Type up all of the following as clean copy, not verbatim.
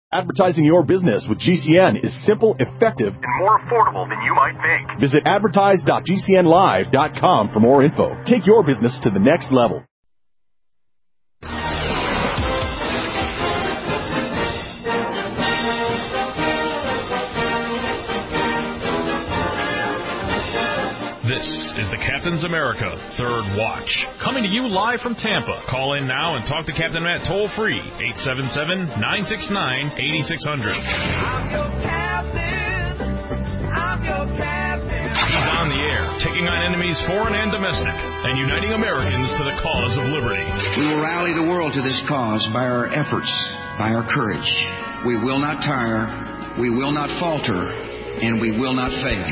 Advertising your business with GCN is simple, effective, and more affordable than you might think. Visit advertise.gcnlive.com for more info. Take your business to the next level. This is the Captain's America Third Watch, coming to you live from Tampa. Call in now and talk to Captain Matt toll-free, 877-969-8600. I'm your captain. I'm your captain. He's on the air, taking on enemies foreign and domestic, and uniting Americans to the cause of liberty. We will rally the world to this cause by our efforts, by our courage. We will not tire, we will not falter, and we will not fail.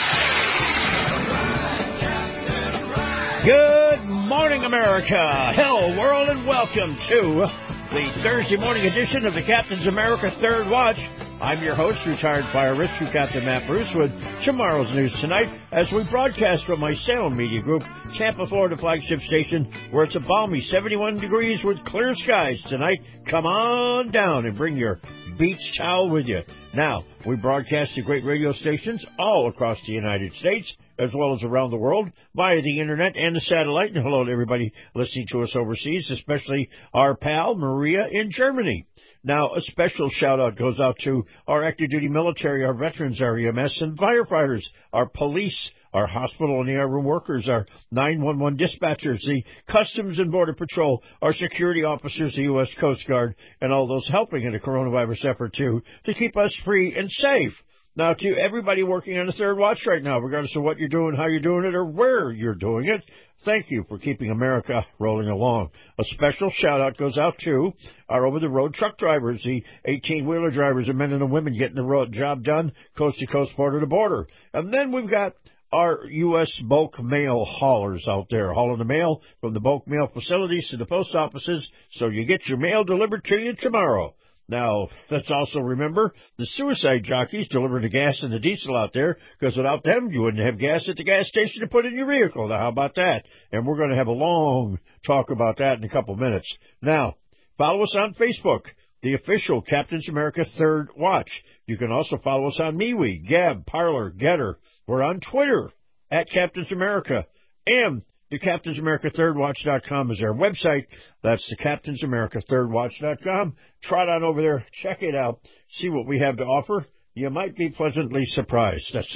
Good morning, America. Hello, world, and welcome to the Thursday morning edition of the Captain's America Third Watch. I'm your host, retired fire rescue Captain Matt Bruce, with tomorrow's news tonight as we broadcast from my Salem Media Group, Tampa, Florida flagship station, where it's a balmy 71 degrees with clear skies tonight. Come on down and bring your beach towel with you. Now, we broadcast to great radio stations all across the United States, as well as around the world, via the internet and the satellite. And hello to everybody listening to us overseas, especially our pal Maria in Germany. Now, a special shout-out goes out to our active duty military, our veterans, our EMS and firefighters, our police, our hospital and ER room workers, our 911 dispatchers, the Customs and Border Patrol, our security officers, the U.S. Coast Guard, and all those helping in the coronavirus effort, too, to keep us free and safe. Now, to everybody working on the Third Watch right now, regardless of what you're doing, how you're doing it, or where you're doing it, thank you for keeping America rolling along. A special shout-out goes out to our over-the-road truck drivers, the 18-wheeler drivers, the men and the women getting the job done coast-to-coast, border-to-border. And then we've got our U.S. bulk mail haulers out there, hauling the mail from the bulk mail facilities to the post offices so you get your mail delivered to you tomorrow. Now, let's also remember the suicide jockeys delivering the gas and the diesel out there, because without them, you wouldn't have gas at the gas station to put in your vehicle. Now, how about that? And we're going to have a long talk about that in a couple minutes. Now, follow us on Facebook, the official Captain's America Third Watch. You can also follow us on MeWe, Gab, Parler, Getter. We're on Twitter, at Captain's America, and the CaptainsAmericaThirdWatch.com is our website. That's the CaptainsAmericaThirdWatch.com. Trot on over there, check it out, see what we have to offer. You might be pleasantly surprised. That's the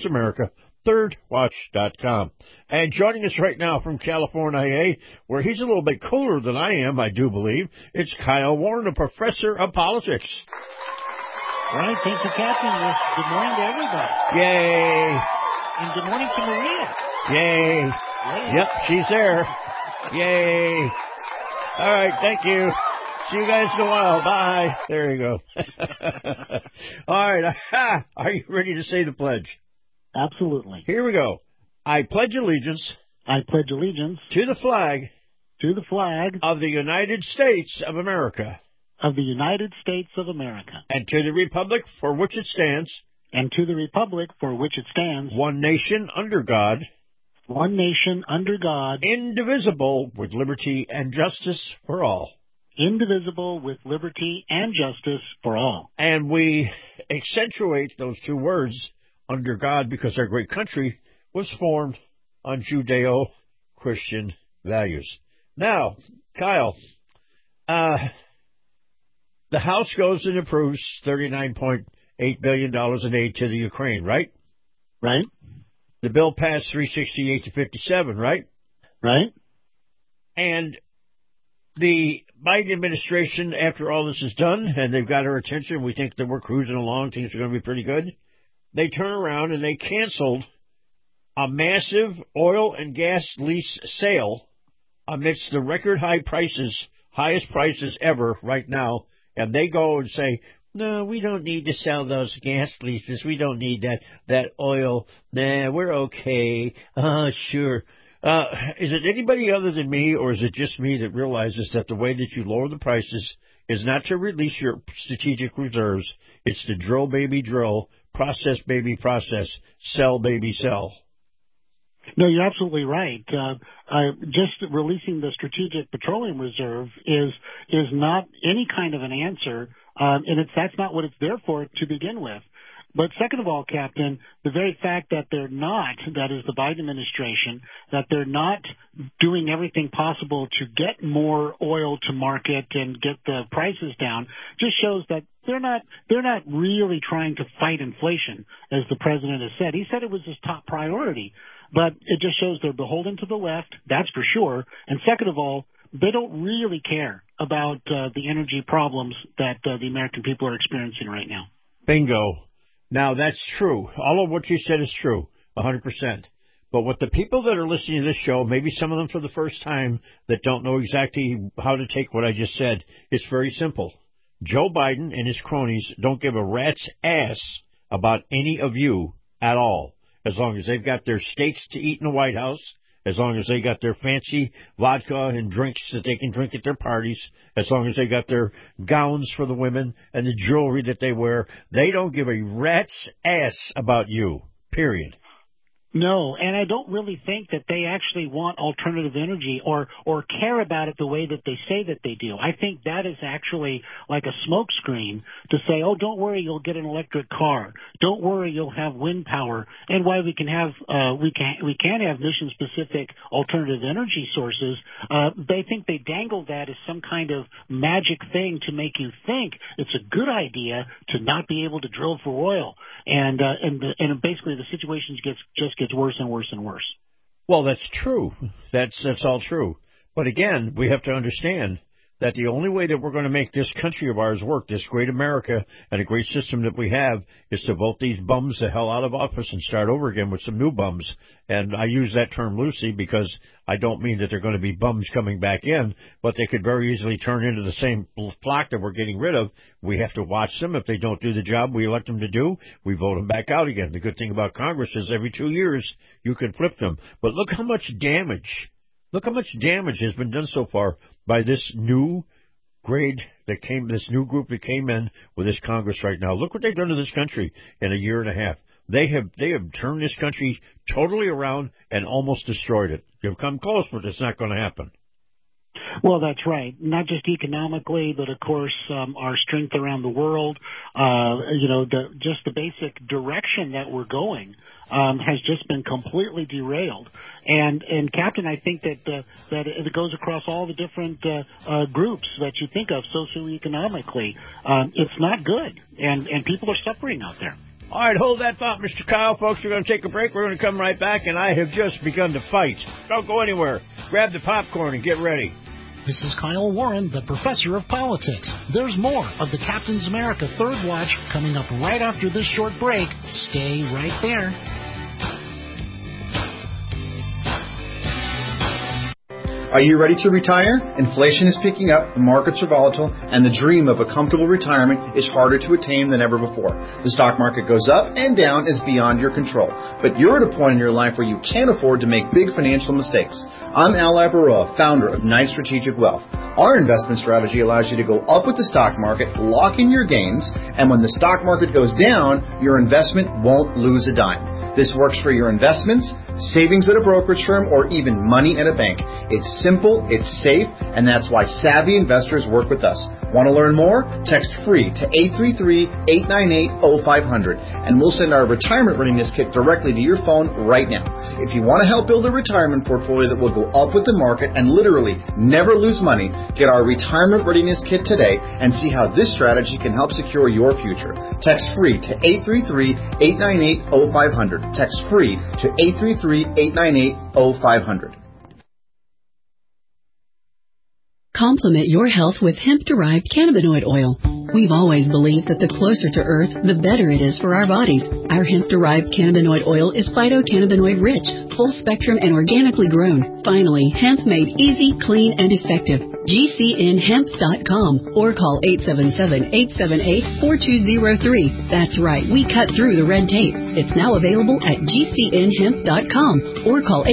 CaptainsAmericaThirdWatch.com. And joining us right now from California, where he's a little bit cooler than I am, I do believe, it's Kyle Warren, a professor of politics. All right, thank you, Captain. Good morning to everybody. Yay. And good morning to Maria. Yay. Yep, she's there. Yay. All right, thank you. See you guys in a while. Bye. There you go. All right. Are you ready to say the pledge? Absolutely. Here we go. I pledge allegiance. I pledge allegiance. To the flag. To the flag. Of the United States of America. Of the United States of America. And to the republic for which it stands. And to the republic for which it stands. One nation under God. One nation under God. Indivisible with liberty and justice for all. Indivisible with liberty and justice for all. And we accentuate those two words, under God, because our great country was formed on Judeo-Christian values. Now, Kyle, the House goes and approves $39.8 billion in aid to the Ukraine, right? Right. The bill passed 368 to 57, right? Right. And the Biden administration, after all this is done, and they've got our attention, we think that we're cruising along, things are going to be pretty good, they turn around and they canceled a massive oil and gas lease sale amidst the record high prices, highest prices ever right now, and they go and say, no, we don't need to sell those gas leases. We don't need that oil. Nah, we're okay. Sure. Is it anybody other than me, or is it just me that realizes that the way that you lower the prices is not to release your strategic reserves? It's to drill, baby, drill, process, baby, process, sell, baby, sell. No, you're absolutely right. Just releasing the Strategic Petroleum Reserve is not any kind of an answer And that's not what it's there for to begin with. But second of all, Captain, the very fact that they're not, that is the Biden administration, that they're not doing everything possible to get more oil to market and get the prices down just shows that they're not really trying to fight inflation, as the president has said. He said it was his top priority, but it just shows they're beholden to the left, that's for sure. And second of all, they don't really care about the energy problems that the American people are experiencing right now. Bingo. Now, that's true. All of what you said is true, 100%. But what the people that are listening to this show, maybe some of them for the first time that don't know exactly how to take what I just said, it's very simple. Joe Biden and his cronies don't give a rat's ass about any of you at all, as long as they've got their steaks to eat in the White House, as long as they got their fancy vodka and drinks that they can drink at their parties, as long as they got their gowns for the women and the jewelry that they wear. They don't give a rat's ass about you, period. No, and I don't really think that they actually want alternative energy or care about it the way that they say that they do. I think that is actually like a smokescreen to say, oh, don't worry, you'll get an electric car. Don't worry, you'll have wind power. And while we can have mission specific alternative energy sources, they think they dangle that as some kind of magic thing to make you think it's a good idea to not be able to drill for oil. And basically the situation just gets worse and worse and worse. Well, that's true. That's all true. But again, we have to understand that the only way that we're going to make this country of ours work, this great America and a great system that we have, is to vote these bums the hell out of office and start over again with some new bums. And I use that term loosely because I don't mean that they're going to be bums coming back in, but they could very easily turn into the same flock that we're getting rid of. We have to watch them. If they don't do the job we elect them to do, we vote them back out again. The good thing about Congress is every 2 years you can flip them. But look how much damage has been done so far by this new this new group that came in with this Congress right now. Look what they've done to this country in a year and a half. They have turned this country totally around and almost destroyed it. They've come close, but it's not going to happen. Well, that's right. Not just economically, but of course, our strength around the world. The basic direction that we're going has just been completely derailed. And Captain, I think that it goes across all the different groups that you think of socioeconomically. It's not good, and people are suffering out there. All right, hold that thought, Mr. Kyle. Folks, we're going to take a break. We're going to come right back, and I have just begun to fight. Don't go anywhere. Grab the popcorn and get ready. This is Kyle Warren, the professor of politics. There's more of the Captain's America Third Watch coming up right after this short break. Stay right there. Are you ready to retire? Inflation is picking up, the markets are volatile, and the dream of a comfortable retirement is harder to attain than ever before. The stock market goes up and down is beyond your control, but you're at a point in your life where you can't afford to make big financial mistakes. I'm Al Labaroa, founder of Knight Strategic Wealth. Our investment strategy allows you to go up with the stock market, lock in your gains, and when the stock market goes down, your investment won't lose a dime. This works for your investments, savings at a brokerage firm, or even money at a bank. It's simple, it's safe, and that's why savvy investors work with us. Want to learn more? Text FREE to 833-898-0500, and we'll send our retirement readiness kit directly to your phone right now. If you want to help build a retirement portfolio that will go up with the market and literally never lose money, get our retirement readiness kit today and see how this strategy can help secure your future. Text FREE to 833-898-0500. Text FREE to 833-898-0500. Complement your health with hemp-derived cannabinoid oil. We've always believed that the closer to Earth, the better it is for our bodies. Our hemp-derived cannabinoid oil is phytocannabinoid-rich, full-spectrum, and organically grown. Finally, hemp made easy, clean, and effective. GCNhemp.com or call 877-878-4203. That's right, we cut through the red tape. It's now available at GCNhemp.com or call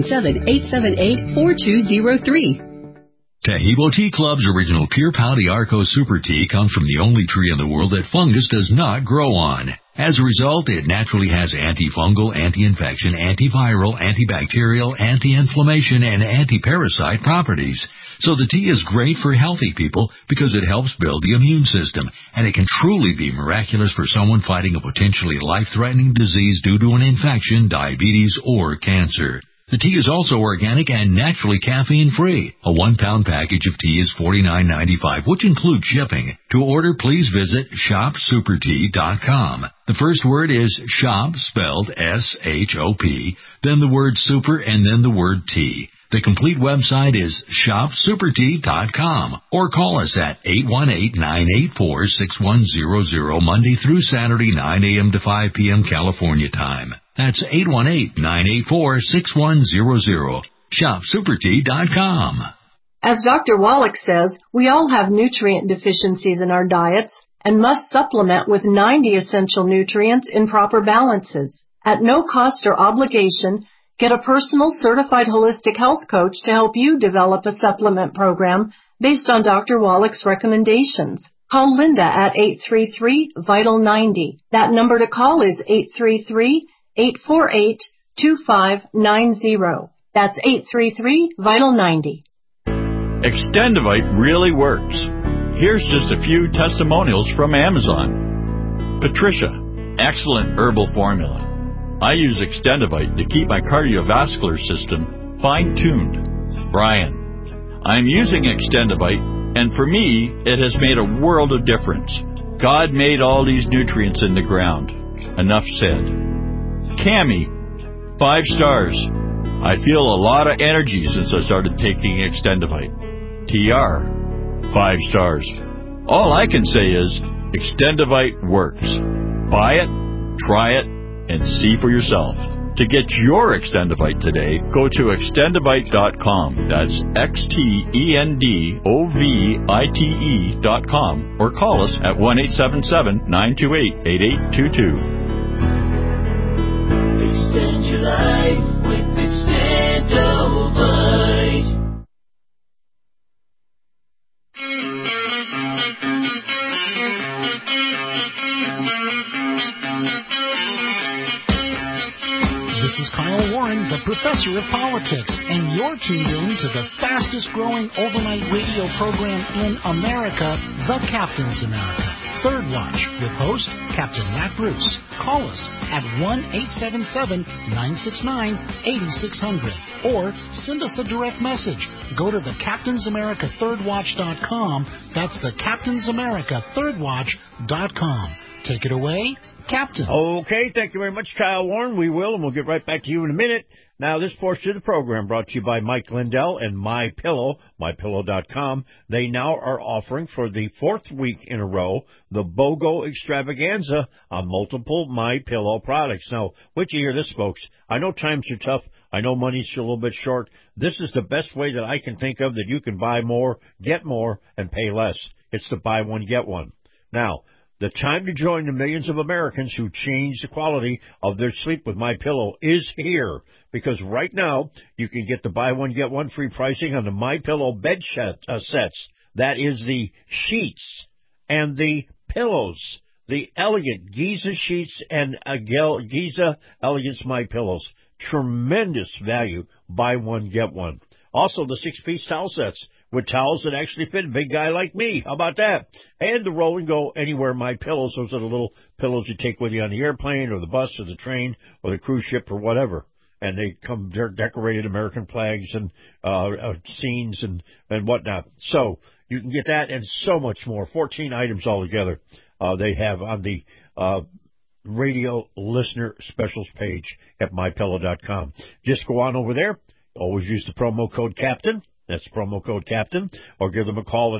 877-878-4203. Taheebo Tea Club's original Pure Pau d'Arco Super Tea comes from the only tree in the world that fungus does not grow on. As a result, it naturally has antifungal, anti-infection, antiviral, antibacterial, anti-inflammation, and anti-parasite properties. So the tea is great for healthy people because it helps build the immune system, and it can truly be miraculous for someone fighting a potentially life-threatening disease due to an infection, diabetes, or cancer. The tea is also organic and naturally caffeine-free. A 1-pound package of tea is $49.95, which includes shipping. To order, please visit shopsupertea.com. The first word is shop, spelled S-H-O-P, then the word super, and then the word tea. The complete website is shopsupertea.com, or call us at 818-984-6100 Monday through Saturday, 9 a.m. to 5 p.m. California time. That's 818-984-6100. ShopSuperTea.com. As Dr. Wallach says, we all have nutrient deficiencies in our diets and must supplement with 90 essential nutrients in proper balances. At no cost or obligation, get a personal certified holistic health coach to help you develop a supplement program based on Dr. Wallach's recommendations. Call Linda at 833-VITAL-90. That number to call is 833-848-2590. That's 833-VITAL-90. Extendivite really works. Here's just a few testimonials from Amazon. Patricia, excellent herbal formula. I use Extendivite to keep my cardiovascular system fine-tuned. Brian, I'm using Extendivite, and for me, it has made a world of difference. God made all these nutrients in the ground. Enough said. Cammie, 5 stars. I feel a lot of energy since I started taking Extendivite. TR, 5 stars. All I can say is Extendivite works. Buy it, try it, and see for yourself. To get your Extendivite today, go to extendivite.com. That's XTENDOVITE.com, or call us at 1-877-928-8822. Extend your life with Extendivite. This is Kyle Warren, the Professor of Politics, and you're tuned in to the fastest-growing overnight radio program in America, The Captain's America. Third Watch, with host Captain Matt Bruce. Call us at 1-877-969-8600 or send us a direct message. Go to the CaptainsAmerica3rdWatch.com. That's the CaptainsAmerica3rdWatch.com. Take it away, Captain. Okay, thank you very much, Kyle Warren. We will, and we'll get right back to you in a minute. Now, this portion of the program brought to you by Mike Lindell and MyPillow, MyPillow.com. They now are offering for the 4th week in a row the BOGO extravaganza on multiple MyPillow products. Now, wait till you hear this, folks. I know times are tough. I know money's a little bit short. This is the best way that I can think of that you can buy more, get more, and pay less. It's the buy one, get one. Now, the time to join the millions of Americans who change the quality of their sleep with MyPillow is here, because right now you can get the buy one, get one free pricing on the MyPillow bed sets. That is the sheets and the pillows, the elegant Giza sheets and Giza Elegance MyPillows. Tremendous value, buy one, get one. Also, the 6-piece towel sets with towels that actually fit a big guy like me. How about that? And the roll and go anywhere MyPillows. Those are the little pillows you take with you on the airplane or the bus or the train or the cruise ship or whatever. And they come decorated American flags and scenes and whatnot. So you can get that and so much more. 14 items altogether they have on the radio listener specials page at MyPillow.com. Just go on over there. Always use the promo code CAPTAIN. That's promo code CAPTAIN. Or give them a call at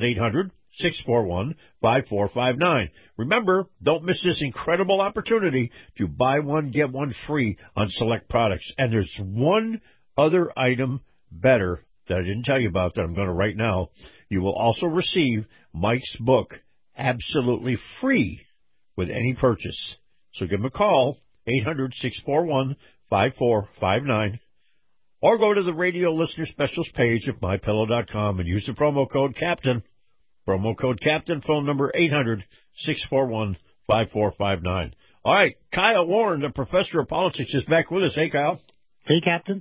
800-641-5459. Remember, don't miss this incredible opportunity to buy one, get one free on select products. And there's one other item better that I didn't tell you about that I'm going to right now. You will also receive Mike's book absolutely free with any purchase. So give them a call, 800-641-5459. Or go to the radio listener specials page of MyPillow.com and use the promo code CAPTAIN. Promo code CAPTAIN, phone number 800-641-5459. All right, Kyle Warren, the professor of politics, is back with us. Hey, Kyle. Hey, Captain.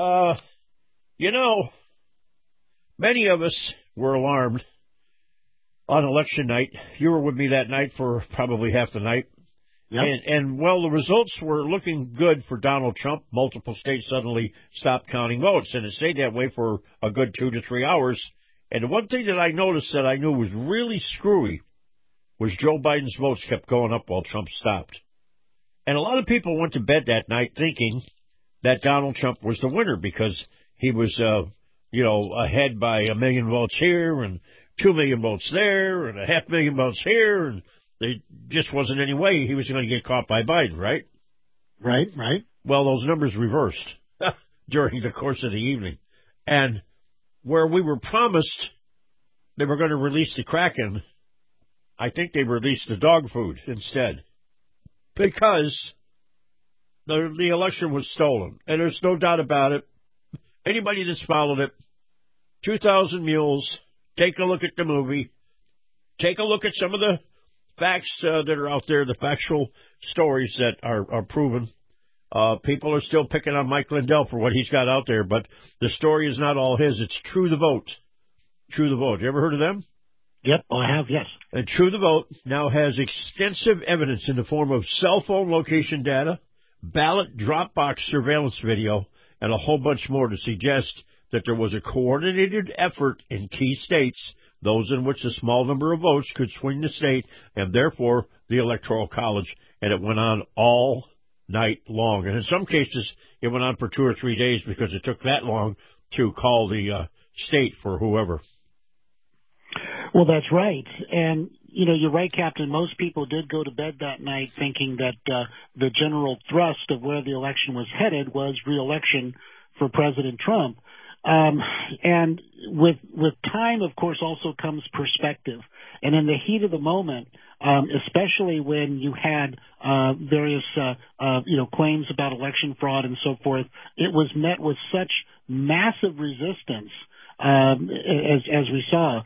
Many of us were alarmed on election night. You were with me that night for probably half the night. Yep. And the results were looking good for Donald Trump. Multiple states suddenly stopped counting votes, and it stayed that way for a good 2 to 3 hours. And the one thing that I noticed that I knew was really screwy was Joe Biden's votes kept going up while Trump stopped. And a lot of people went to bed that night thinking that Donald Trump was the winner because he was, ahead by 1 million votes here and 2 million votes there and 500,000 votes here, and there just wasn't any way he was going to get caught by Biden, right? Right. Well, those numbers reversed during the course of the evening. And where we were promised they were going to release the Kraken, I think they released the dog food instead. Because the election was stolen. And there's no doubt about it. Anybody that's followed it, 2,000 Mules, take a look at the movie. Take a look at some of the facts that are out there, the factual stories that are proven. People are still picking on Mike Lindell for what he's got out there, but the story is not all his. It's True the Vote. True the Vote. You ever heard of them? Yep, I have, yes. And True the Vote now has extensive evidence in the form of cell phone location data, ballot drop box surveillance video, and a whole bunch more to suggest that there was a coordinated effort in key states, those in which a small number of votes could swing the state and therefore the Electoral College. And it went on all night long. And in some cases, it went on for 2 or 3 days because it took that long to call the state for whoever. Well, that's right. And, you're right, Captain. Most people did go to bed that night thinking that the general thrust of where the election was headed was re-election for President Trump. And with time, of course, also comes perspective. And in the heat of the moment, especially when you had various claims about election fraud and so forth, it was met with such massive resistance. As we saw,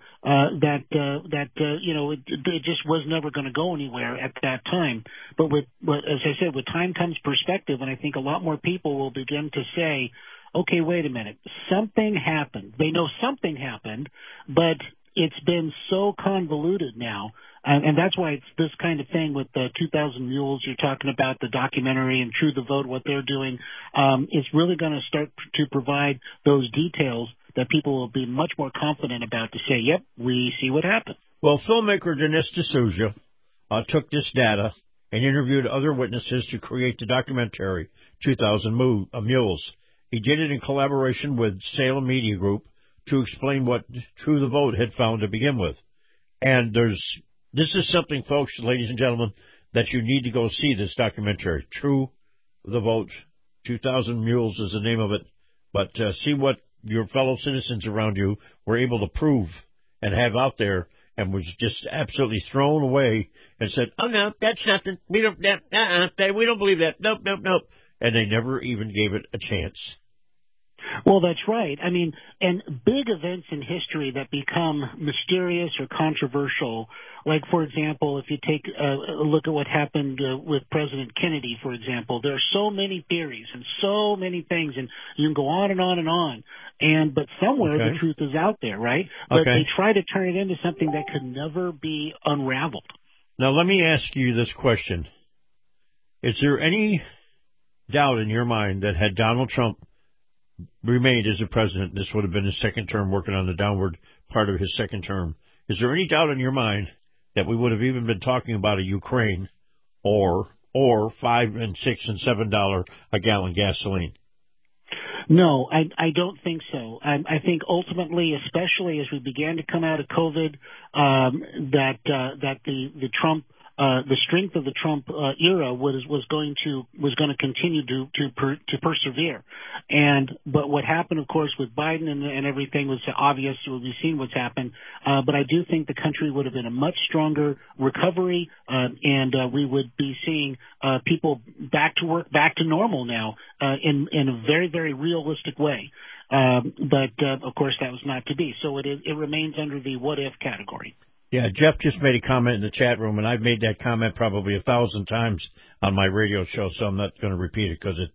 it just was never going to go anywhere at that time. But as I said, with time comes perspective, and I think a lot more people will begin to say, okay, wait a minute, something happened. They know something happened, but it's been so convoluted now. And that's why it's this kind of thing with the 2,000 Mules you're talking about, the documentary and True the Vote, what they're doing. It's really going to start to provide those details that people will be much more confident about to say, yep, we see what happened. Well, filmmaker Dinesh D'Souza took this data and interviewed other witnesses to create the documentary 2,000 Mules. He did it in collaboration with Salem Media Group to explain what True the Vote had found to begin with. And this is something, folks, ladies and gentlemen, that you need to go see this documentary. True the Vote, 2,000 Mules is the name of it. But see what your fellow citizens around you were able to prove and have out there, and was just absolutely thrown away and said, oh, no, that's nothing. We don't believe that. Nope. And they never even gave it a chance. Well, that's right. I mean, and big events in history that become mysterious or controversial, like, for example, if you take a look at what happened with President Kennedy, for example, there are so many theories and so many things, and you can go on and on and on. But somewhere the truth is out there, right? But they try to turn it into something that could never be unraveled. Now, let me ask you this question. Is there any doubt in your mind that had Donald Trump remained as a president, this would have been his second term, working on the downward part of his second term? Is there any doubt in your mind that we would have even been talking about a Ukraine or $5 and $6 and $7 a gallon gasoline? No, I don't think so. I think ultimately, especially as we began to come out of COVID, that the Trump the strength of the Trump era was going to continue to persevere. But what happened, of course, with Biden and everything was obvious. We've seen what's happened. But I do think the country would have been a much stronger recovery, and we would be seeing people back to work, back to normal now, in a very, very realistic way. But of course, that was not to be. So it remains under the what if category. Yeah, Jeff just made a comment in the chat room, and I've made that comment probably 1,000 times on my radio show, so I'm not going to repeat it because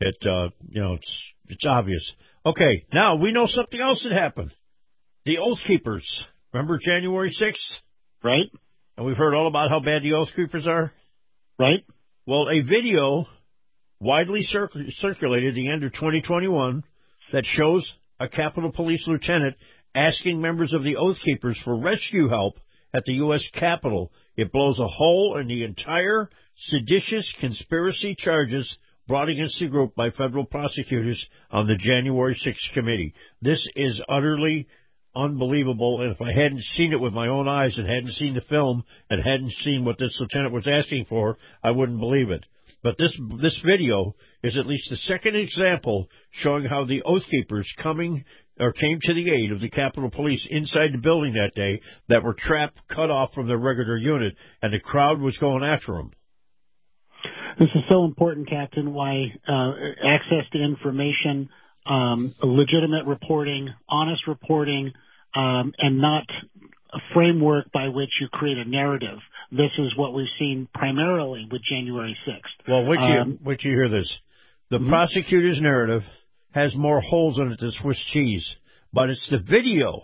it's obvious. Okay, now we know something else that happened. The Oath Keepers. Remember January 6th? Right. And we've heard all about how bad the Oath Keepers are? Right. Well, a video widely circulated at the end of 2021 that shows a Capitol Police lieutenant asking members of the Oath Keepers for rescue help at the U.S. Capitol. It blows a hole in the entire seditious conspiracy charges brought against the group by federal prosecutors on the January 6th committee. This is utterly unbelievable, and if I hadn't seen it with my own eyes and hadn't seen the film and hadn't seen what this lieutenant was asking for, I wouldn't believe it. But this video is at least the second example showing how the Oath Keepers came to the aid of the Capitol Police inside the building that day that were trapped, cut off from their regular unit, and the crowd was going after them. This is so important, Captain, why access to information, legitimate reporting, honest reporting, and not a framework by which you create a narrative. This is what we've seen primarily with January 6th. Well, wait you hear this. The prosecutor's narrative has more holes in it than Swiss cheese, but it's the video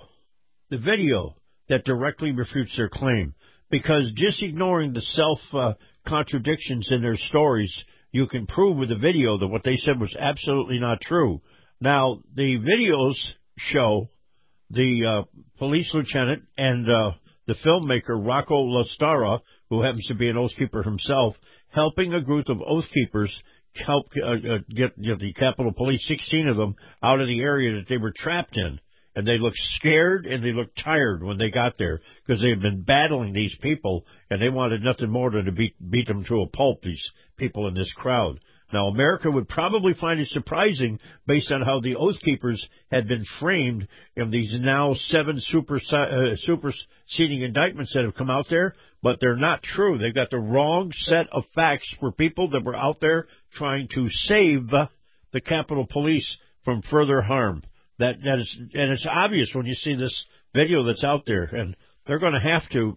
that directly refutes their claim. Because just ignoring the self-contradictions in their stories, you can prove with the video that what they said was absolutely not true. Now, the videos show the police lieutenant and the filmmaker Rocco Lastarra, who happens to be an Oath Keeper himself, helping a group of Oath Keepers help get the Capitol Police, 16 of them, out of the area that they were trapped in. And they looked scared and they looked tired when they got there because they had been battling these people and they wanted nothing more than to beat them to a pulp, these people in this crowd. Now, America would probably find it surprising based on how the Oath Keepers had been framed in these now 7 superseding indictments that have come out there, but they're not true. They've got the wrong set of facts for people that were out there trying to save the Capitol Police from further harm. That is, and it's obvious when you see this video that's out there, and they're going to have to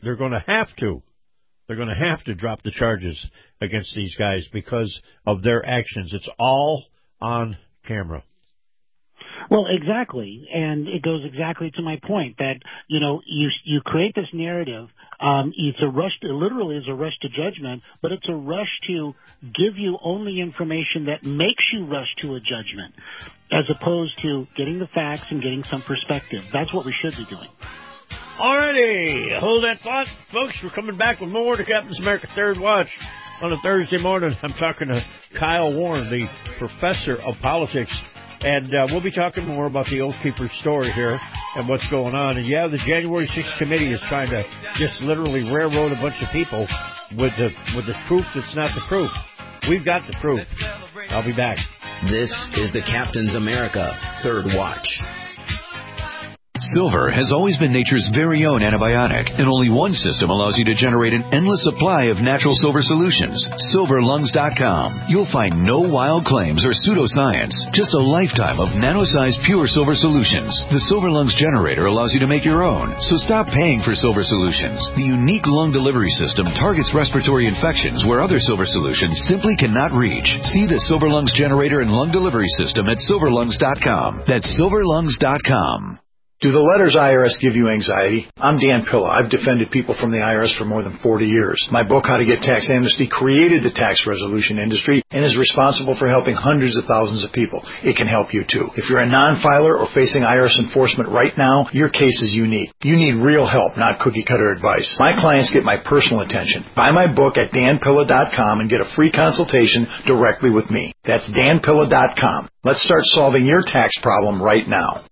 drop the charges against these guys because of their actions. It's all on camera. Well, exactly, and it goes exactly to my point that, you create this narrative. It's a rush. It literally is a rush to judgment, but it's a rush to give you only information that makes you rush to a judgment, as opposed to getting the facts and getting some perspective. That's what we should be doing. Alrighty, hold that thought, folks. We're coming back with more to Captain's America Third Watch on a Thursday morning. I'm talking to Kyle Warren, the professor of politics. And we'll be talking more about the Oath Keeper story here and what's going on. And, yeah, the January 6th committee is trying to just literally railroad a bunch of people with the proof that's not the proof. We've got the proof. I'll be back. This is the Captain's America Third Watch. Silver has always been nature's very own antibiotic, and only one system allows you to generate an endless supply of natural silver solutions. SilverLungs.com. You'll find no wild claims or pseudoscience, just a lifetime of nano-sized pure silver solutions. The Silver Lungs generator allows you to make your own, so stop paying for silver solutions. The unique lung delivery system targets respiratory infections where other silver solutions simply cannot reach. See the Silver Lungs generator and lung delivery system at SilverLungs.com. That's SilverLungs.com. Do the letters IRS give you anxiety? I'm Dan Pilla. I've defended people from the IRS for more than 40 years. My book, How to Get Tax Amnesty, created the tax resolution industry and is responsible for helping hundreds of thousands of people. It can help you too. If you're a non-filer or facing IRS enforcement right now, your case is unique. You need real help, not cookie-cutter advice. My clients get my personal attention. Buy my book at danpilla.com and get a free consultation directly with me. That's danpilla.com. Let's start solving your tax problem right now.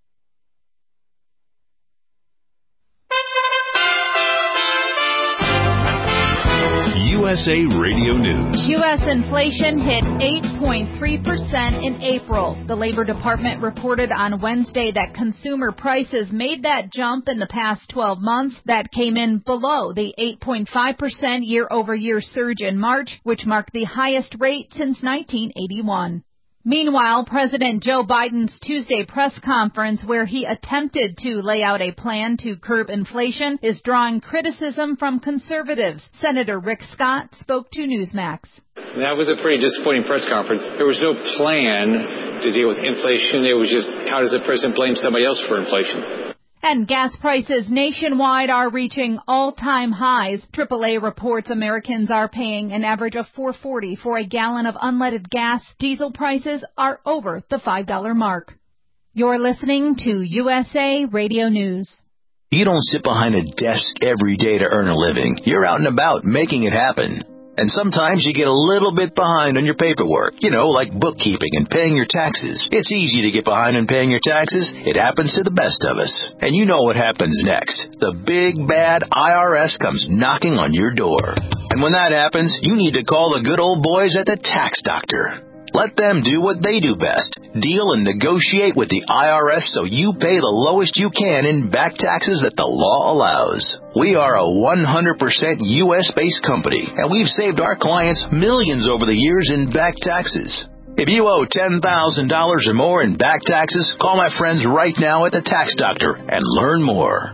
USA Radio News. U.S. inflation hit 8.3% in April. The Labor Department reported on Wednesday that consumer prices made that jump in the past 12 months. That came in below the 8.5% year-over-year surge in March, which marked the highest rate since 1981. Meanwhile, President Joe Biden's Tuesday press conference, where he attempted to lay out a plan to curb inflation, is drawing criticism from conservatives. Senator Rick Scott spoke to Newsmax. That was a pretty disappointing press conference. There was no plan to deal with inflation. It was just, how does the president blame somebody else for inflation? And gas prices nationwide are reaching all-time highs. AAA reports Americans are paying an average of $4.40 for a gallon of unleaded gas. Diesel prices are over the $5 mark. You're listening to USA Radio News. You don't sit behind a desk every day to earn a living. You're out and about making it happen. And sometimes you get a little bit behind on your paperwork, like bookkeeping and paying your taxes. It's easy to get behind on paying your taxes. It happens to the best of us. And you know what happens next. The big, bad IRS comes knocking on your door. And when that happens, you need to call the good old boys at the Tax Doctor. Let them do what they do best. Deal and negotiate with the IRS so you pay the lowest you can in back taxes that the law allows. We are a 100% U.S.-based company, and we've saved our clients millions over the years in back taxes. If you owe $10,000 or more in back taxes, call my friends right now at the Tax Doctor and learn more.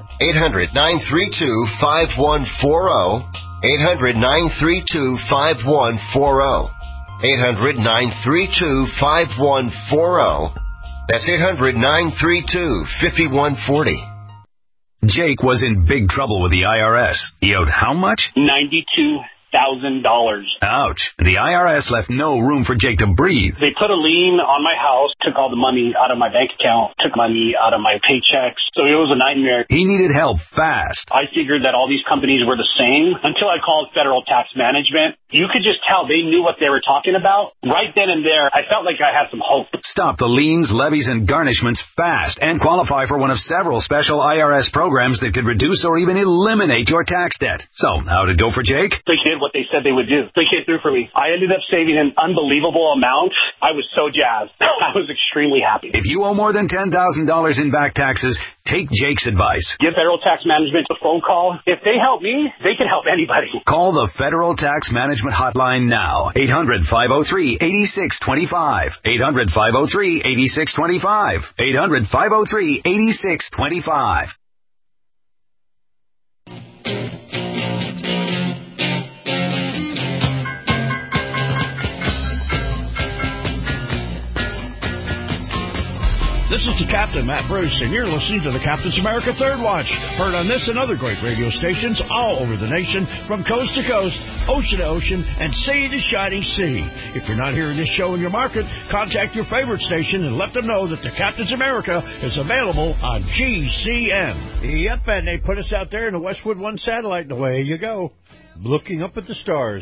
800-932-5140. 800-932-5140. 800-932-5140. That's 800-932-5140. Jake was in big trouble with the IRS. He owed how much? $92,000. Ouch. The IRS left no room for Jake to breathe. They put a lien on my house, took all the money out of my bank account, took money out of my paychecks. So it was a nightmare. He needed help fast. I figured that all these companies were the same until I called Federal Tax Management. You could just tell they knew what they were talking about. Right then and there, I felt like I had some hope. Stop the liens, levies, and garnishments fast and qualify for one of several special IRS programs that could reduce or even eliminate your tax debt. So, how'd it go for Jake? They did what they said they would do. They came through for me. I ended up saving an unbelievable amount. I was so jazzed. I was extremely happy. If you owe more than $10,000 in back taxes, take Jake's advice. Give Federal Tax Management a phone call. If they help me, they can help anybody. Call the Federal Tax Management hotline now. 800-503-8625. 800-503-8625. 800-503-8625. This is the Captain, Matt Bruce, and you're listening to the Captain's America Third Watch. Heard on this and other great radio stations all over the nation, from coast to coast, ocean to ocean, and sea to shining sea. If you're not hearing this show in your market, contact your favorite station and let them know that the Captain's America is available on GCN. Yep, and they put us out there in the Westwood One satellite, and away you go, looking up at the stars.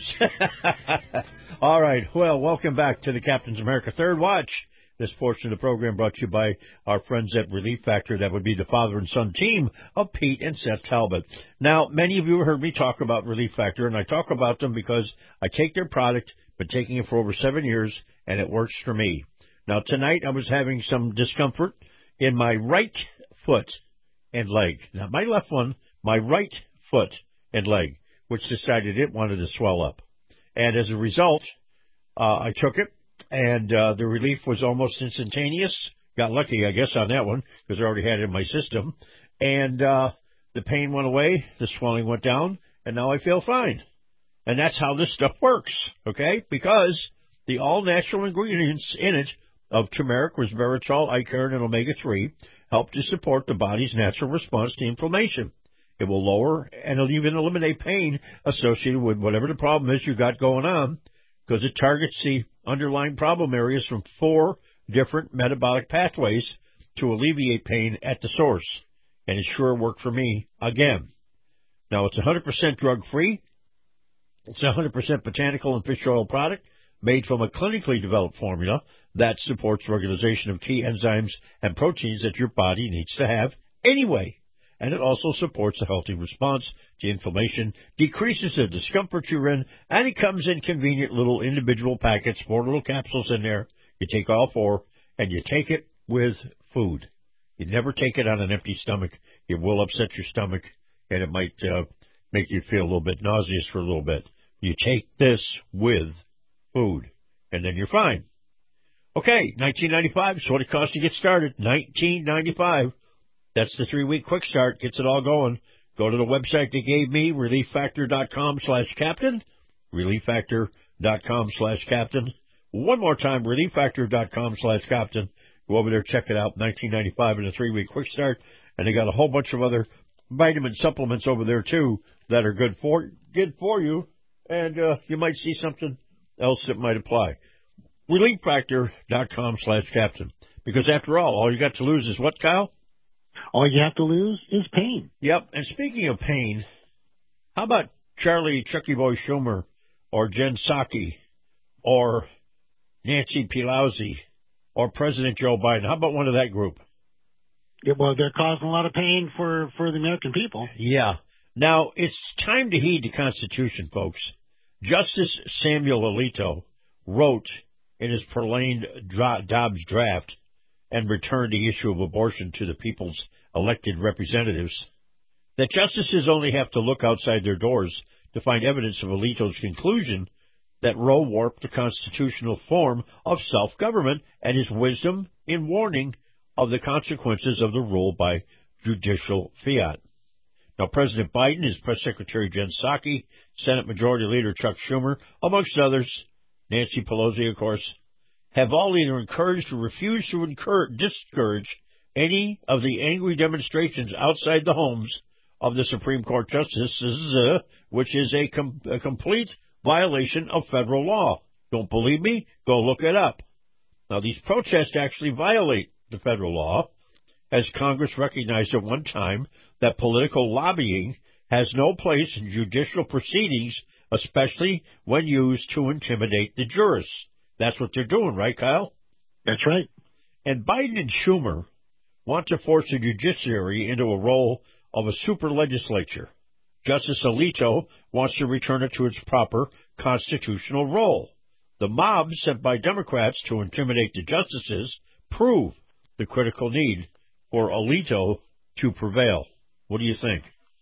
All right, well, welcome back to the Captain's America Third Watch. This portion of the program brought to you by our friends at Relief Factor. That would be the father and son team of Pete and Seth Talbot. Now, many of you have heard me talk about Relief Factor, and I talk about them because I take their product, been taking it for over 7 years, and it works for me. Now, tonight I was having some discomfort in my right foot and leg. Not my left one, my right foot and leg, which decided it wanted to swell up. And as a result, I took it. And the relief was almost instantaneous. Got lucky, I guess, on that one, because I already had it in my system. And the pain went away, the swelling went down, and now I feel fine. And that's how this stuff works, okay? Because the all-natural ingredients in it of turmeric, resveratrol, icaron, and omega-3 help to support the body's natural response to inflammation. It will lower and it'll even eliminate pain associated with whatever the problem is you got going on, because it targets the underlying problem areas from 4 different metabolic pathways to alleviate pain at the source. And it sure worked for me again. Now, it's 100% drug-free. It's a 100% botanical and fish oil product made from a clinically developed formula that supports regulation of key enzymes and proteins that your body needs to have anyway. And it also supports a healthy response to inflammation, decreases the discomfort you're in, and it comes in convenient little individual packets, 4 little capsules in there. You take all 4, and you take it with food. You never take it on an empty stomach. It will upset your stomach, and it might make you feel a little bit nauseous for a little bit. You take this with food, and then you're fine. Okay, $19.95 is what it costs to get started. $19.95. That's the 3-week quick start. Gets it all going. Go to the website they gave me, relieffactor.com/captain. relieffactor.com/captain. One more time, relieffactor.com/captain. Go over there, check it out. $19.95 in a 3-week quick start. And they got a whole bunch of other vitamin supplements over there, too, that are good for you. And you might see something else that might apply. relieffactor.com/captain. Because after all you got to lose is what, Kyle? All you have to lose is pain. Yep. And speaking of pain, how about Charlie Chucky Boy Schumer or Jen Psaki or Nancy Pelosi or President Joe Biden? How about one of that group? Yeah, well, they're causing a lot of pain for the American people. Yeah. Now, it's time to heed the Constitution, folks. Justice Samuel Alito wrote in his Perlane Dobbs draft and returned the issue of abortion to the people's elected representatives that justices only have to look outside their doors to find evidence of Alito's conclusion that Roe warped the constitutional form of self-government and his wisdom in warning of the consequences of the rule by judicial fiat. Now, President Biden, his press secretary Jen Psaki, Senate Majority Leader Chuck Schumer, amongst others, Nancy Pelosi, of course, have all either encouraged or refused to discourage any of the angry demonstrations outside the homes of the Supreme Court justices, which is a complete violation of federal law. Don't believe me? Go look it up. Now, these protests actually violate the federal law, as Congress recognized at one time that political lobbying has no place in judicial proceedings, especially when used to intimidate the jurists. That's what they're doing, right, Kyle? That's right. And Biden and Schumer want to force the judiciary into a role of a super legislature. Justice Alito wants to return it to its proper constitutional role. The mob sent by Democrats to intimidate the justices prove the critical need for Alito to prevail. What do you think?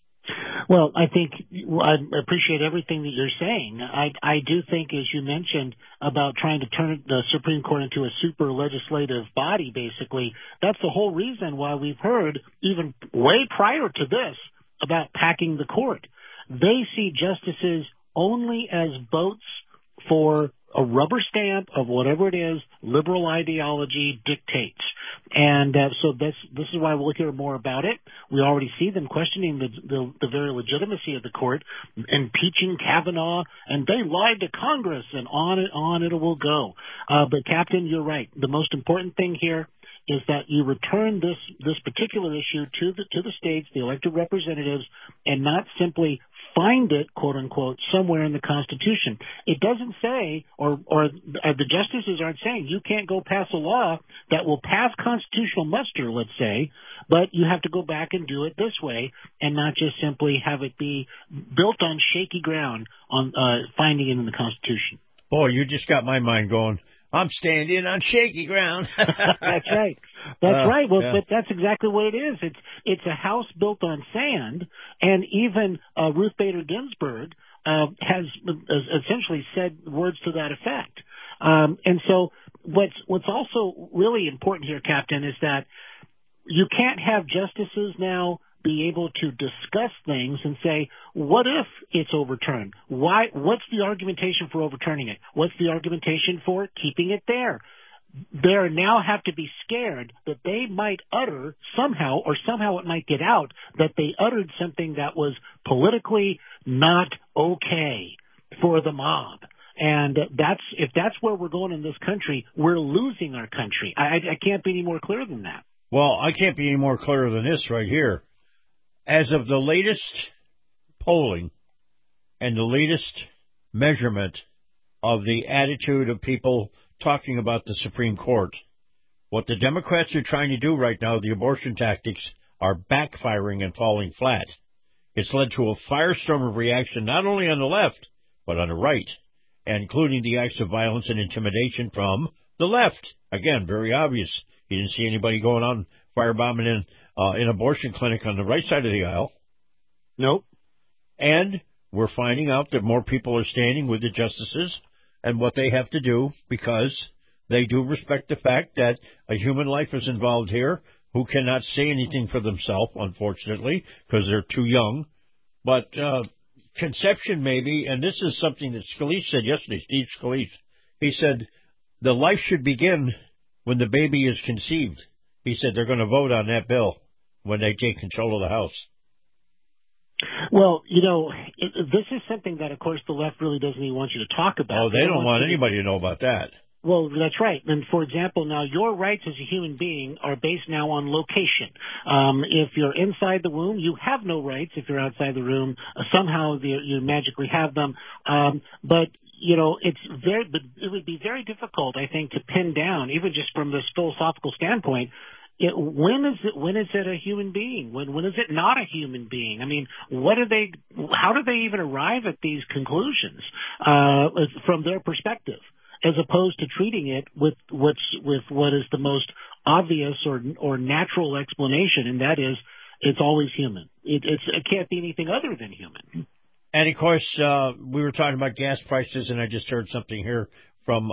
Well, I appreciate everything that you're saying. I do think, as you mentioned, about trying to turn the Supreme Court into a super legislative body, basically, that's the whole reason why we've heard, even way prior to this, about packing the court. They see justices only as votes for a rubber stamp of whatever it is liberal ideology dictates. And so this is why we'll hear more about it. We already see them questioning the very legitimacy of the court, impeaching Kavanaugh, and they lied to Congress, and on it will go. But, Captain, you're right. The most important thing here is that you return this particular issue to the states, the elected representatives, and not simply find it, quote unquote, somewhere in the Constitution. It doesn't say, or the justices aren't saying you can't go pass a law that will pass constitutional muster, let's say, but you have to go back and do it this way and not just simply have it be built on shaky ground on finding it in the Constitution. Boy, you just got my mind going. I'm standing on shaky ground. That's right. That's right. Well, but that's exactly what it is. It's a house built on sand, and even Ruth Bader Ginsburg has essentially said words to that effect. And so what's also really important here, Captain, is that you can't have justices now be able to discuss things and say, what if it's overturned? Why? What's the argumentation for overturning it? What's the argumentation for keeping it there? They now have to be scared that they might utter somehow, or somehow it might get out, that they uttered something that was politically not okay for the mob. And if that's where we're going in this country, we're losing our country. I can't be any more clear than that. Well, I can't be any more clear than this right here. As of the latest polling and the latest measurement of the attitude of people talking about the Supreme Court, what the Democrats are trying to do right now, the abortion tactics, are backfiring and falling flat. It's led to a firestorm of reaction not only on the left, but on the right, including the acts of violence and intimidation from the left. Again, very obvious. You didn't see anybody going on firebombing in an abortion clinic on the right side of the aisle. Nope. And we're finding out that more people are standing with the justices and what they have to do because they do respect the fact that a human life is involved here who cannot say anything for themselves, unfortunately, because they're too young. But conception maybe, and this is something that Scalise said yesterday, Steve Scalise. He said the life should begin when the baby is conceived. He said they're going to vote on that bill when they take control of the House. Well, this is something that, of course, the left really doesn't even want you to talk about. Oh, they don't want anybody to know about that. Well, that's right. And, for example, now your rights as a human being are based now on location. If you're inside the womb, you have no rights. If you're outside the room, somehow you magically have them. But it would be very difficult, I think, to pin down, even just from this philosophical standpoint, when is it a human being? When is it not a human being? I mean, how do they even arrive at these conclusions from their perspective, as opposed to treating it with what is the most obvious or natural explanation, and that is it's always human. It can't be anything other than human. And, of course, we were talking about gas prices, and I just heard something here from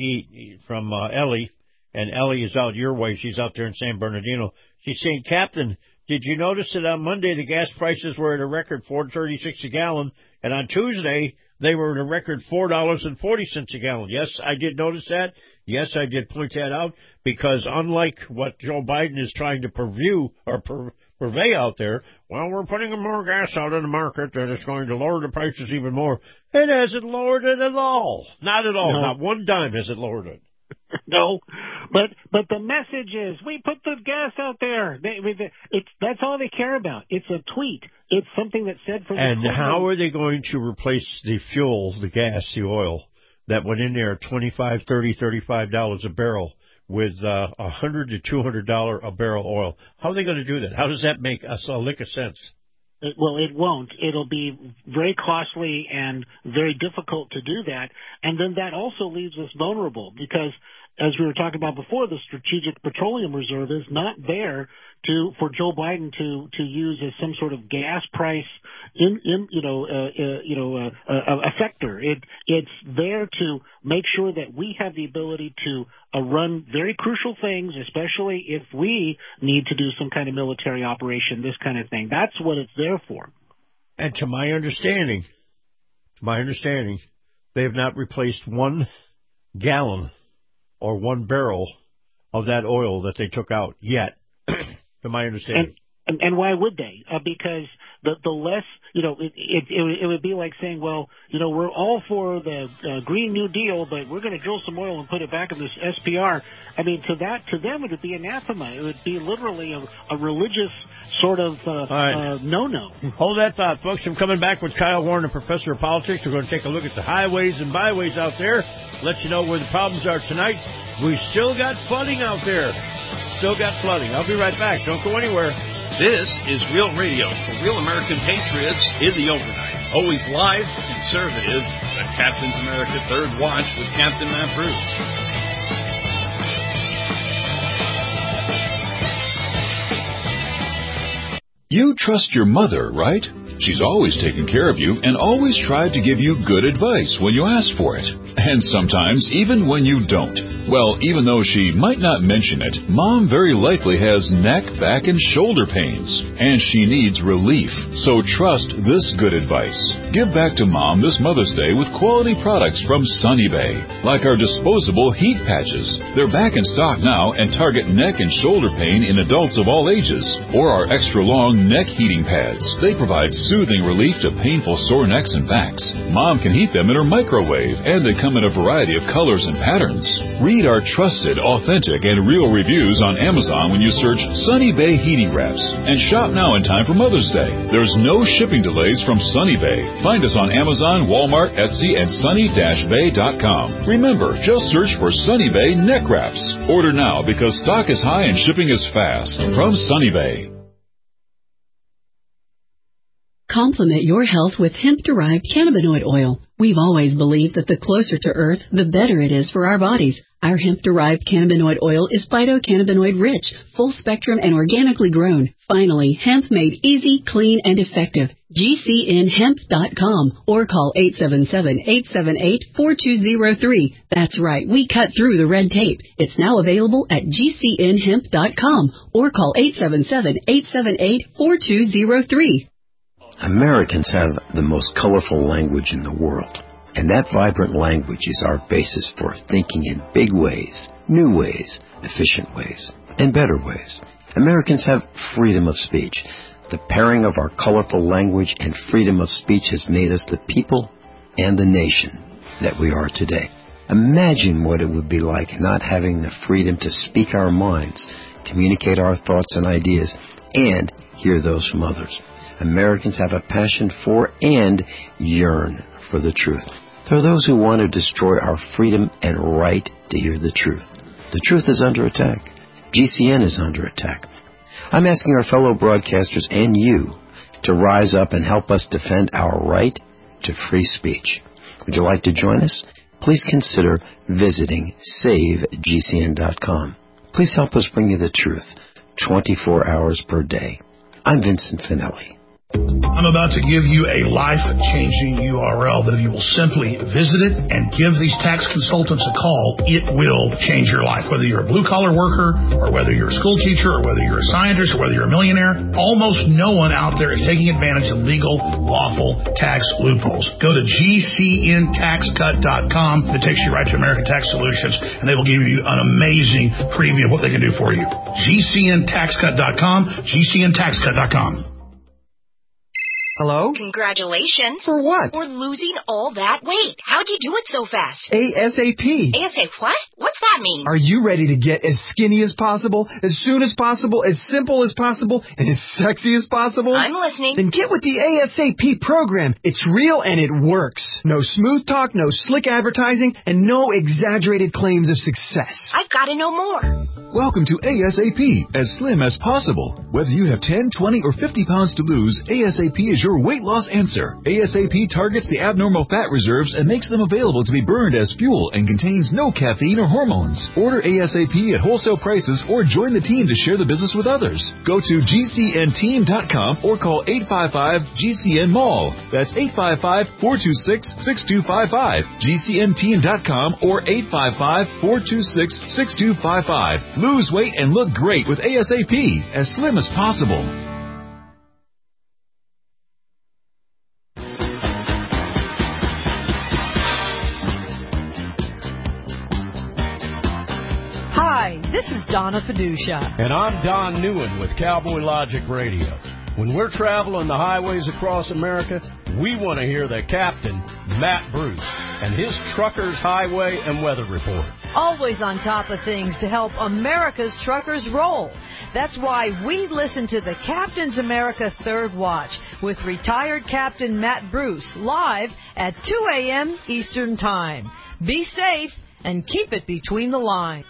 Ellie. And Ellie is out your way. She's out there in San Bernardino. She's saying, Captain, did you notice that on Monday the gas prices were at a record $4.36 a gallon, and on Tuesday they were at a record $4.40 a gallon? Yes, I did notice that. Yes, I did point that out, because unlike what Joe Biden is trying to purvey out there, well, we're putting more gas out in the market that is going to lower the prices even more. It hasn't lowered it at all. Not at all. No. Not one dime has it lowered it. No, but the message is we put the gas out there. That's all they care about. It's a tweet. It's something that's said for. And how are they going to replace the fuel, the gas, the oil that went in there at $25, $30, $35 a barrel with $100 to $200 a barrel oil? How are they going to do that? How does that make a lick of sense? Well, it won't. It'll be very costly and very difficult to do that. And then that also leaves us vulnerable because, as we were talking about before, the Strategic Petroleum Reserve is not there for Joe Biden to use as some sort of gas price effector. It's there to make sure that we have the ability to run very crucial things, especially if we need to do some kind of military operation, this kind of thing. That's what it's there for. And to my understanding, they have not replaced 1 gallon or 1 barrel of that oil that they took out yet. To my understanding. And why would they? Because the less, it would be like saying, well, we're all for the Green New Deal, but we're going to drill some oil and put it back in this SPR. I mean, to them, it would be anathema. It would be literally a religious sort of no-no. Hold that thought, folks. I'm coming back with Kyle Warren, a professor of politics. We're going to take a look at the highways and byways out there, let you know where the problems are tonight. We still got flooding out there. Still got flooding. I'll be right back. Don't go anywhere. This is Real Radio for real American patriots in the overnight. Always live, conservative, the Captain's America Third Watch with Captain Matt Bruce. You trust your mother, right? She's always taken care of you and always tried to give you good advice when you ask for it. And sometimes even when you don't. Well, even though she might not mention it, Mom very likely has neck, back, and shoulder pains. And she needs relief. So trust this good advice. Give back to Mom this Mother's Day with quality products from Sunny Bay. Like our disposable heat patches. They're back in stock now and target neck and shoulder pain in adults of all ages. Or our extra long neck heating pads. They provide soothing relief to painful sore necks and backs. Mom can heat them in her microwave, and they come in a variety of colors and patterns. Read our trusted, authentic, and real reviews on Amazon when you search Sunny Bay Heating Wraps. And shop now in time for Mother's Day. There's no shipping delays from Sunny Bay. Find us on Amazon, Walmart, Etsy, and sunny-bay.com. Remember, just search for Sunny Bay Neck Wraps. Order now because stock is high and shipping is fast. From Sunny Bay. Complement your health with hemp-derived cannabinoid oil. We've always believed that the closer to Earth, the better it is for our bodies. Our hemp-derived cannabinoid oil is phytocannabinoid rich, full spectrum, and organically grown. Finally, hemp made easy, clean, and effective. GCNhemp.com or call 877-878-4203. That's right, we cut through the red tape. It's now available at GCNhemp.com or call 877-878-4203. Americans have the most colorful language in the world. And that vibrant language is our basis for thinking in big ways, new ways, efficient ways, and better ways. Americans have freedom of speech. The pairing of our colorful language and freedom of speech has made us the people and the nation that we are today. Imagine what it would be like not having the freedom to speak our minds, communicate our thoughts and ideas, and hear those from others. Americans have a passion for and yearn for the truth. There are those who want to destroy our freedom and right to hear the truth. The truth is under attack. GCN is under attack. I'm asking our fellow broadcasters and you to rise up and help us defend our right to free speech. Would you like to join us? Please consider visiting SaveGCN.com. Please help us bring you the truth 24 hours per day. I'm Vincent Finelli. I'm about to give you a life-changing URL that if you will simply visit it and give these tax consultants a call, it will change your life. Whether you're a blue-collar worker or whether you're a school teacher or whether you're a scientist or whether you're a millionaire, almost no one out there is taking advantage of legal, lawful tax loopholes. Go to GCNTaxCut.com. It takes you right to American Tax Solutions, and they will give you an amazing preview of what they can do for you. GCNTaxCut.com, GCNTaxCut.com. Hello? Congratulations. For what? For losing all that weight. How'd you do it so fast? ASAP. ASAP what? What's that mean? Are you ready to get as skinny as possible, as soon as possible, as simple as possible, and as sexy as possible? I'm listening. Then get with the ASAP program. It's real and it works. No smooth talk, no slick advertising, and no exaggerated claims of success. I've got to know more. Welcome to ASAP, as slim as possible. Whether you have 10, 20, or 50 pounds to lose, ASAP is your weight loss answer. ASAP targets the abnormal fat reserves and makes them available to be burned as fuel and contains no caffeine or hormones. Order ASAP at wholesale prices or join the team to share the business with others. Go to GCNteam.com or call 855-GCN-MALL. That's 855-426-6255. GCNteam.com or 855-426-6255. Lose weight and look great with ASAP, as slim as possible. Hi, this is Donna Fiducia. And I'm Don Newen with Cowboy Logic Radio. When we're traveling the highways across America, we want to hear the captain, Matt Bruce, and his Truckers Highway and Weather Report. Always on top of things to help America's truckers roll. That's why we listen to the Captain's America Third Watch with retired Captain Matt Bruce live at 2 a.m. Eastern Time. Be safe and keep it between the lines.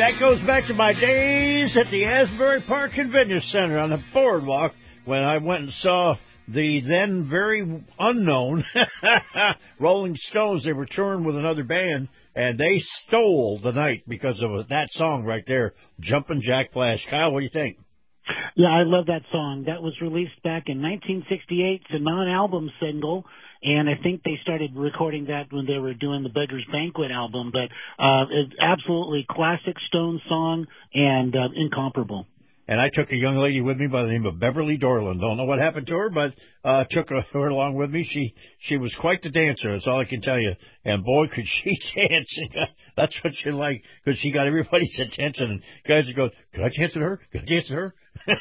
that goes back to my days at the Asbury Park Convention Center on the boardwalk when I went and saw the then very unknown Rolling Stones. They were touring with another band, and they stole the night because of that song right there, Jumpin' Jack Flash. Kyle, what do you think? Yeah, I love that song. That was released back in 1968. It's a non-album single, and I think they started recording that when they were doing the Beggar's Banquet album. But it's absolutely classic Stones song and incomparable. And I took a young lady with me by the name of Beverly Dorland. Don't know what happened to her, but took her along with me. She was quite the dancer, that's all I can tell you. And boy, could she dance. That's what she liked, because she got everybody's attention. And guys would go, "Can I dance with her? Can I dance with her?"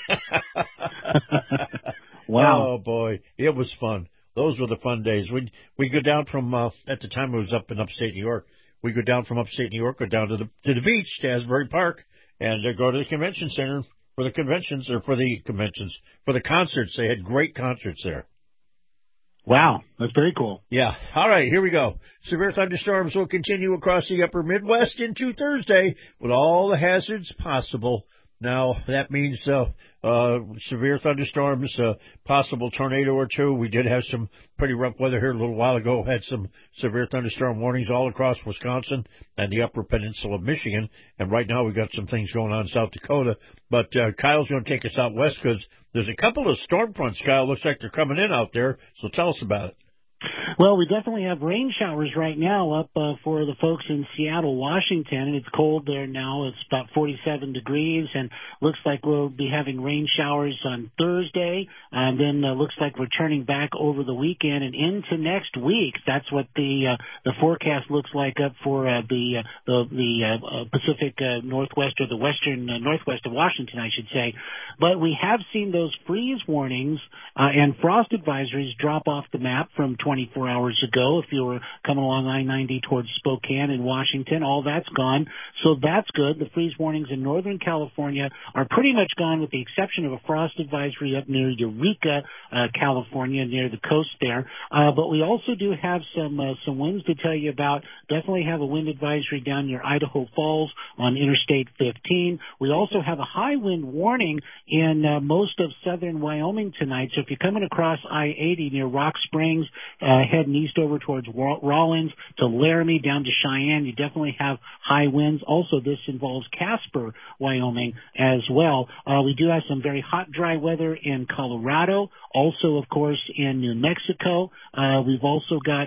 Wow. Oh, boy. It was fun. Those were the fun days. We'd go down from, at the time it was up in upstate New York, we'd go down from upstate New York, go down to the beach, to Asbury Park, and go to the convention center for the conventions, or for the concerts. They had great concerts there. Wow, that's very cool. Yeah. All right, here we go. Severe thunderstorms will continue across the upper Midwest into Thursday with all the hazards possible. Now, that means severe thunderstorms, possible tornado or two. We did have some pretty rough weather here a little while ago. Had some severe thunderstorm warnings all across Wisconsin and the upper peninsula of Michigan. And right now we've got some things going on in South Dakota. But Kyle's going to take us out west because there's a couple of storm fronts, Kyle. Looks like they're coming in out there. So tell us about it. Well, we definitely have rain showers right now up for the folks in Seattle, Washington. It's cold there now. It's about 47 degrees, and looks like we'll be having rain showers on Thursday, and then looks like we're turning back over the weekend and into next week. That's what the forecast looks like up for the Pacific Northwest, or the western northwest of Washington, I should say. But we have seen those freeze warnings and frost advisories drop off the map from 24 hours ago. If you were coming along I-90 towards Spokane in Washington, all that's gone. So that's good. The freeze warnings in Northern California are pretty much gone, with the exception of a frost advisory up near Eureka, California, near the coast there. But we also do have some winds to tell you about. Definitely have a wind advisory down near Idaho Falls on Interstate 15. We also have a high wind warning in most of southern Wyoming tonight. So if you're coming across I-80 near Rock Springs, heading east over towards Rawlins to Laramie down to Cheyenne, you definitely have high winds. Also, this involves Casper, Wyoming as well. We do have some very hot, dry weather in Colorado. Also, of course, in New Mexico. We've also got,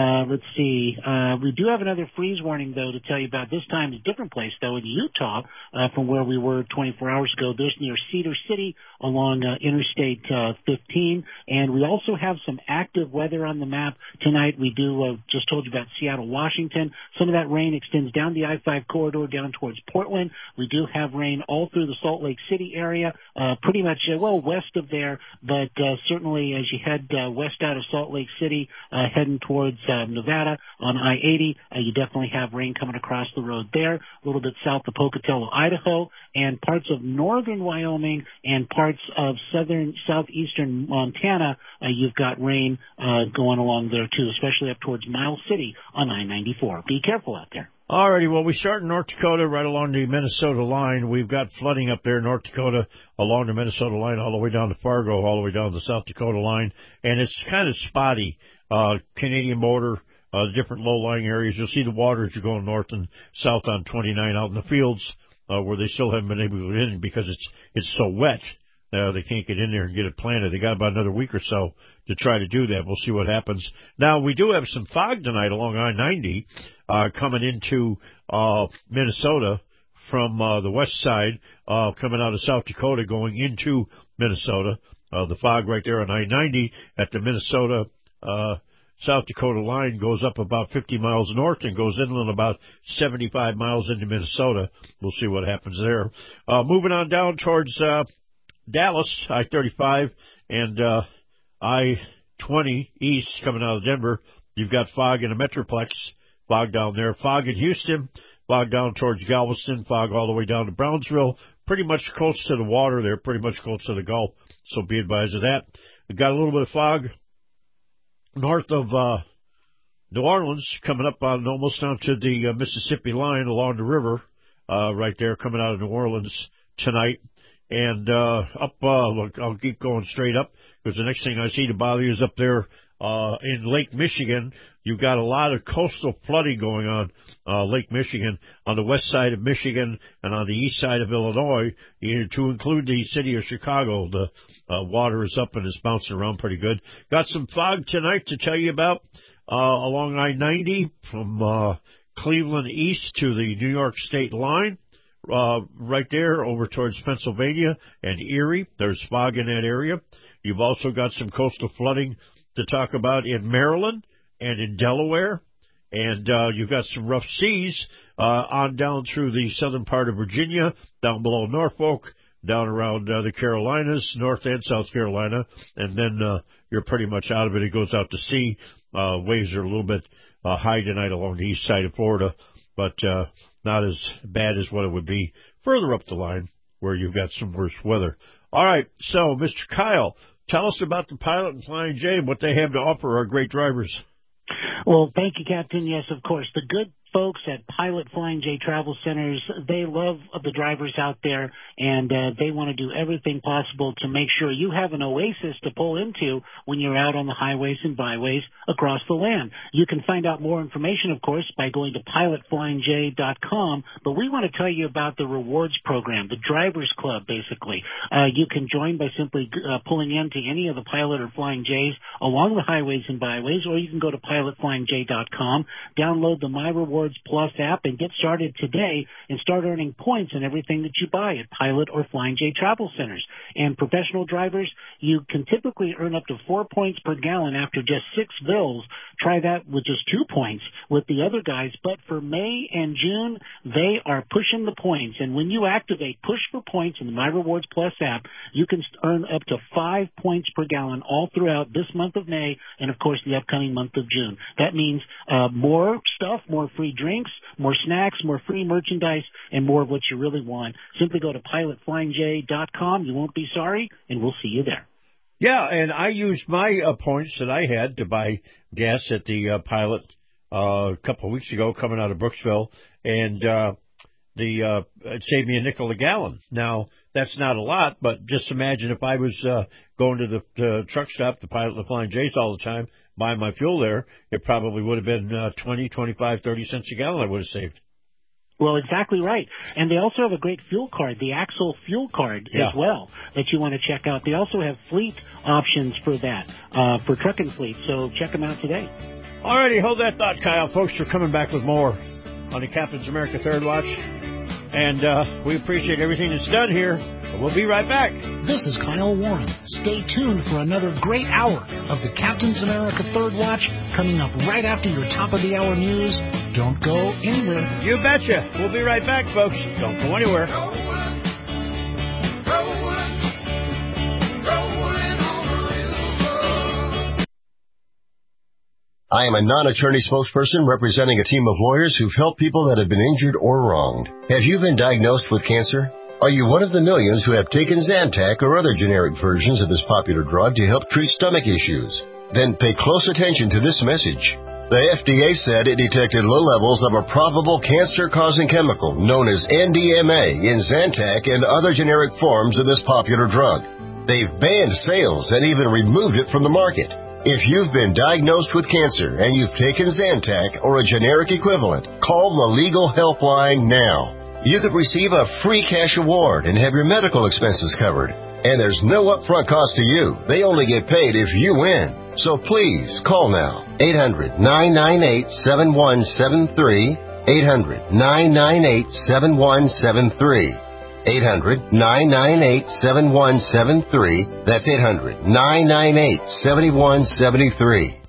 we do have another freeze warning, though, to tell you about. This time a different place, though, in Utah, from where we were 24 hours ago. There's near Cedar City along Interstate 15. And we also have some active weather on the map tonight. We do, just told you about Seattle, Washington. Some of that rain extends down the I-5 corridor down towards Portland. We do have rain all through the Salt Lake City area, pretty much, west of there, but certainly as you head west out of Salt Lake City, heading towards Nevada on I-80, you definitely have rain coming across the road there, a little bit south of Pocatello, Idaho, and parts of northern Wyoming and parts of southeastern Montana. You've got rain going along there, too, especially up towards Miles City on I-94. Be careful out there. All righty, well, we start in North Dakota right along the Minnesota line. We've got flooding up there in North Dakota along the Minnesota line all the way down to Fargo, all the way down to the South Dakota line, and it's kind of spotty. Canadian border, different low-lying areas. You'll see the water as you're going north and south on 29 out in the fields where they still haven't been able to get in because it's so wet. They can't get in there and get it planted. They got about another week or so to try to do that. We'll see what happens. Now, we do have some fog tonight along I-90 coming into Minnesota from the west side, coming out of South Dakota going into Minnesota. The fog right there on I-90 at the Minnesota South Dakota line goes up about 50 miles north and goes inland about 75 miles into Minnesota. We'll see what happens there. Moving on down towards Dallas, I-35, and I-20 east coming out of Denver. You've got fog in the Metroplex, fog down there. Fog in Houston, fog down towards Galveston, fog all the way down to Brownsville. Pretty much close to the water there, pretty much close to the Gulf, so be advised of that. We've got a little bit of fog north of New Orleans, coming up on almost down to the Mississippi line along the river. right there coming out of New Orleans tonight. And look, I'll keep going straight up because the next thing I see to bother you is up there in Lake Michigan. You've got a lot of coastal flooding going on, Lake Michigan, on the west side of Michigan and on the east side of Illinois, to include the city of Chicago. The water is up and is bouncing around pretty good. Got some fog tonight to tell you about along I-90 from Cleveland east to the New York state line. Right there over towards Pennsylvania and Erie. There's fog in that area. You've also got some coastal flooding to talk about in Maryland and in Delaware. And you've got some rough seas on down through the southern part of Virginia, down below Norfolk, down around the Carolinas, North and South Carolina. And then you're pretty much out of it. It goes out to sea. Waves are a little bit high tonight along the east side of Florida, but not as bad as what it would be further up the line where you've got some worse weather. All right, so Mr. Kyle, tell us about the Pilot and Flying J and what they have to offer our great drivers. Well, thank you, Captain. Yes, of course. The good folks at Pilot Flying J Travel Centers, they love the drivers out there, and they want to do everything possible to make sure you have an oasis to pull into when you're out on the highways and byways across the land. You can find out more information, of course, by going to pilotflyingj.com, but we want to tell you about the rewards program, the Drivers Club, basically. You can join by simply pulling into any of the Pilot or Flying J's along the highways and byways, or you can go to pilotflyingj.com, download the My Rewards Plus app, and get started today and start earning points on everything that you buy at Pilot or Flying J Travel Centers. And professional drivers, you can typically earn up to 4 points per gallon after just 6 fills. Try that with just 2 points with the other guys. But for May and June, they are pushing the points. And when you activate Push for Points in the My Rewards Plus app, you can earn up to 5 points per gallon all throughout this month of May and, of course, the upcoming month of June. That means more stuff, more free drinks, more snacks, more free merchandise, and more of what you really want. Simply go to pilotflyingj.com. You won't be sorry, and we'll see you there. Yeah, and I used my points that I had to buy gas at the Pilot a couple of weeks ago coming out of Brooksville, and it saved me a nickel a gallon. Now, that's not a lot, but just imagine if I was going to the truck stop, the Pilot and the Flying J's all the time, buying my fuel there, it probably would have been 20, 25, 30 cents a gallon I would have saved. Well, exactly right. And they also have a great fuel card, the Axle fuel card as well, that you want to check out. They also have fleet options for that, for trucking fleet. So check them out today. All righty, hold that thought, Kyle. Folks, we're coming back with more on the Captain's America Third Watch. And we appreciate everything that's done here. We'll be right back. This is Kyle Warren. Stay tuned for another great hour of the Captain's America Third Watch coming up right after your top-of-the-hour news. Don't go anywhere. You betcha. We'll be right back, folks. Don't go anywhere. I am a non-attorney spokesperson representing a team of lawyers who've helped people that have been injured or wronged. Have you been diagnosed with cancer? Are you one of the millions who have taken Zantac or other generic versions of this popular drug to help treat stomach issues? Then pay close attention to this message. The FDA said it detected low levels of a probable cancer-causing chemical known as NDMA in Zantac and other generic forms of this popular drug. They've banned sales and even removed it from the market. If you've been diagnosed with cancer and you've taken Zantac or a generic equivalent, call the Legal Helpline now. You could receive a free cash award and have your medical expenses covered. And there's no upfront cost to you. They only get paid if you win. So please, call now. 800-998-7173. 800-998-7173. 800-998-7173. That's 800-998-7173.